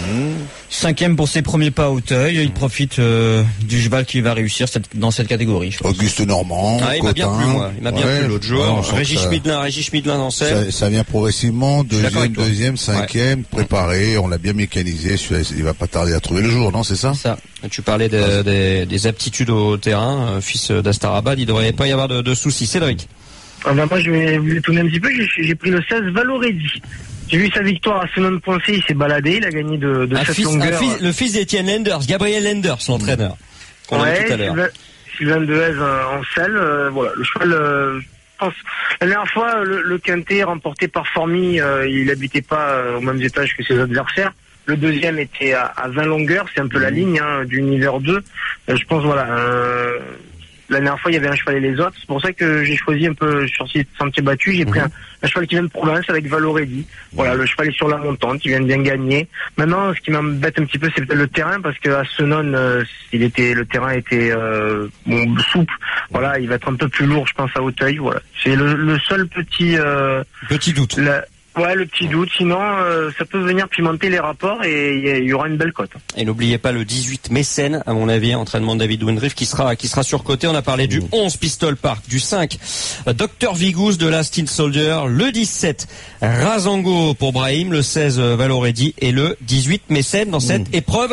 5e pour ses premiers pas à Auteuil. Il profite du cheval qui va réussir dans cette catégorie. Auguste Normand. Ah, il m'a bien plu, moi. Il m'a bien plu l'autre jour. Régis Schmidlin dans scène. Ça vient progressivement, deuxième, 5e, préparé. On l'a bien mécanisé. Il va pas tarder à trouver le jour, non, c'est ça? Ça. Tu parlais des aptitudes au terrain, fils d'Astarabad. Il devrait pas y avoir de soucis. Cédric. Moi, je vais vous étonner un petit peu. J'ai pris le 16 Valoredi. J'ai vu sa victoire à Senon-Poncé, il s'est baladé, il a gagné de 7 longueurs. Le fils d'Étienne Lenders, Gabriel Lenders, l'entraîneur. Qu'on a vu tout à l'heure. Sylvain Dehaze en selle. Voilà, le cheval, je pense. La dernière fois, le quintet remporté par Formy, il n'habitait pas aux mêmes étages que ses adversaires. Le deuxième était à 20 longueurs, c'est un peu la ligne d'univers 2. Je pense, voilà. La dernière fois, il y avait un cheval et les autres. C'est pour ça que j'ai choisi un peu sur ces sentiers battus. J'ai pris un cheval qui vient de province avec Valoredi. Voilà, le cheval est sur la montante, il vient de bien gagner. Maintenant, ce qui m'embête un petit peu, c'est peut-être le terrain, parce que à Senon, le terrain était souple. Voilà, il va être un peu plus lourd, je pense, à Auteuil. Voilà, c'est le seul petit doute. Le petit doute. Sinon, ça peut venir pimenter les rapports et il y aura une belle cote. Et n'oubliez pas le 18 Mécène, à mon avis, entraînement de David Wendriff, qui sera surcoté. On a parlé du 11 Pistol Park, du 5 Dr Vigous de la Steel Soldier, le 17 Razango pour Brahim, le 16 Valoredi et le 18 Mécène dans cette épreuve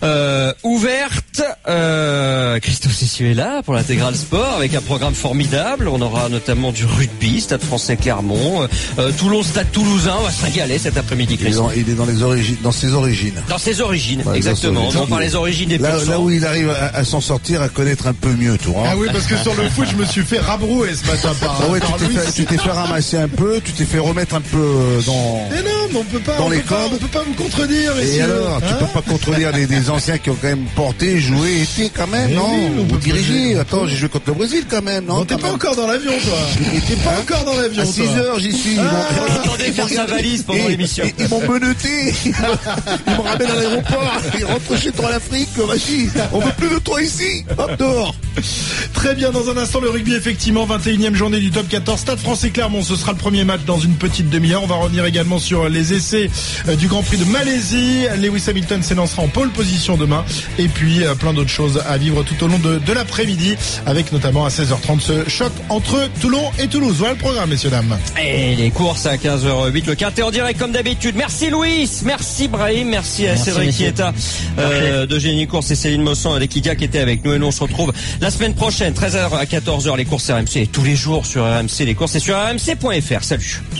ouverte. Christophe Cessieux est là pour l'intégral sport avec un programme formidable. On aura notamment du rugby, Stade Français Clermont, Toulon, Stade Toulousain. On va se régaler cet après-midi, Christophe. Il est dans ses origines. Dans ses origines, exactement. On parle des origines des pourcents. Là où il arrive à s'en sortir, à connaître un peu mieux, tout. Ah oui, parce que sur le foot, je me suis fait rabrouer ce matin par. Ah ouais, tu t'es fait ramasser un peu, tu t'es fait remettre un peu dans. Mais non, mais on peut pas vous contredire. Et alors, tu peux pas contredire des anciens qui ont quand même porté, joué, été quand même, non? Oui, Ou dirigé. Attends, j'ai joué contre le Brésil quand même, non? T'es pas encore dans l'avion, toi. T'es pas encore dans l'avion, À 6h, j'y suis. Attendez faire sa valise pendant l'émission. Ils m'ont menotté. Ils me ramènent à l'aéroport. Ils rentrent chez toi à l'Afrique. Vas-y, on veut plus de toi ici. Hop, dehors. Très bien, dans un instant, le rugby, effectivement, 21e journée du top 14. Stade Français Clermont, ce sera le premier match dans une petite demi-heure. On va revenir également sur les essais du Grand Prix de Malaisie. Lewis Hamilton s'élancera en pole position demain. Et puis, plein d'autres choses à vivre tout au long de l'après-midi, avec notamment à 16h30 ce choc entre Toulon et Toulouse. Voilà le programme, messieurs, dames. Et les courses à 15h08, le quintet en direct comme d'habitude. Merci Louis, merci Brahim, merci à Cédric Kieta de Génie Course et Céline Mossan et Kidia qui était avec nous. Et nous on se retrouve la semaine prochaine, 13h à 14h, les courses RMC, tous les jours sur RMC, les courses et sur rmc.fr. Salut.